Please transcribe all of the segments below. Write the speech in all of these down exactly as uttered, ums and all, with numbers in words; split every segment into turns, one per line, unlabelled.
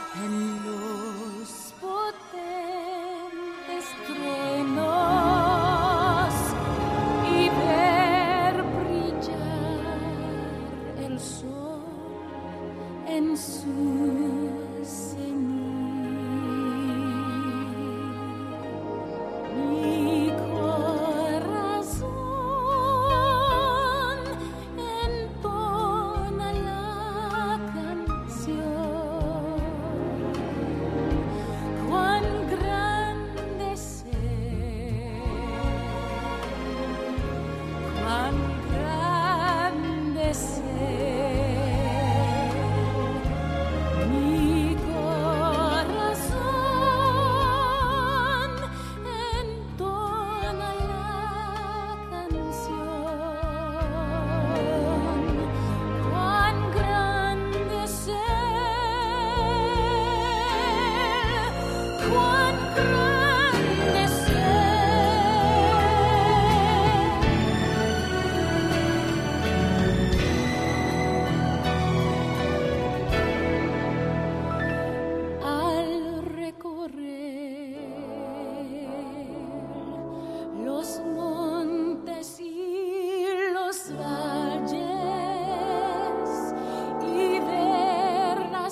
en los potentes truenos y ver brillar el sol en su cenit. Mi corazón entona la canción. Cuán grande es Él, cuán grande es Él. Mi corazón entona la canción. Cuán grande es Él, cuán grande es Al recorrer los montes y los valles y ver las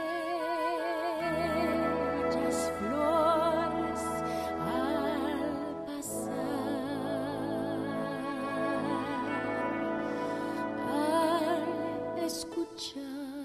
bellas flores al pasar, al escuchar